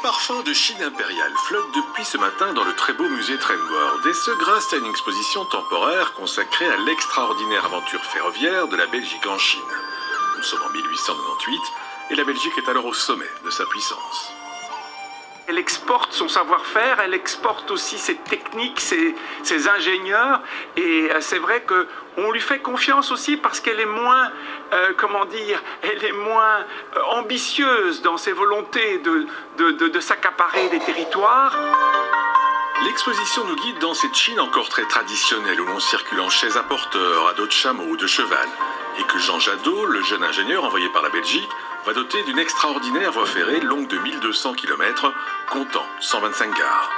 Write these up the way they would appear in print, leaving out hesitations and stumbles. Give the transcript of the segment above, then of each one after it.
parfum de Chine impériale flotte depuis ce matin dans le très beau musée Tremworld, et ce grâce à une exposition temporaire consacrée à l'extraordinaire aventure ferroviaire de la Belgique en Chine. Nous sommes en 1898 et la Belgique est alors au sommet de sa puissance. Elle exporte son savoir-faire, elle exporte aussi ses techniques, ses ingénieurs, et c'est vrai qu'on lui fait confiance aussi parce qu'elle est moins, elle est moins ambitieuse dans ses volontés de s'accaparer des territoires. L'exposition nous guide dans cette Chine encore très traditionnelle où l'on circule en chaise à porteur, à dos de chameau ou de cheval, et que Jean Jadot, le jeune ingénieur envoyé par la Belgique, va doter d'une extraordinaire voie ferrée longue de 1200 km, comptant 125 gares.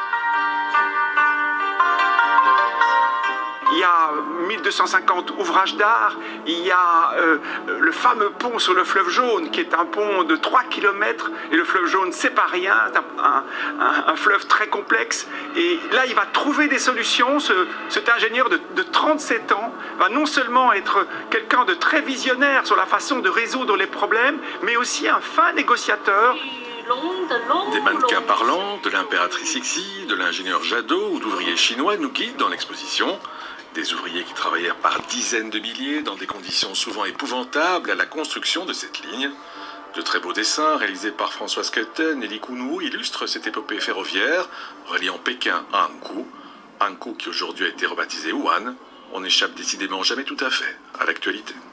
Il y a 1250 ouvrages d'art, il y a le fameux pont sur le fleuve Jaune, qui est un pont de 3 km, et le fleuve Jaune, c'est pas rien, c'est un fleuve très complexe. Et là, il va trouver des solutions. Cet ingénieur de 37 ans va non seulement être quelqu'un de très visionnaire sur la façon de résoudre les problèmes, mais aussi un fin négociateur. Des mannequins parlants, de l'impératrice Ixi, de l'ingénieur Jadot ou d'ouvriers chinois nous guident dans l'exposition. Des ouvriers qui travaillèrent par dizaines de milliers dans des conditions souvent épouvantables à la construction de cette ligne. De très beaux dessins réalisés par Françoise Ketten et Li Kunwu illustrent cette épopée ferroviaire reliant Pékin à Hankou. Hankou qui aujourd'hui a été rebaptisé Wuhan. On n'échappe décidément jamais tout à fait à l'actualité.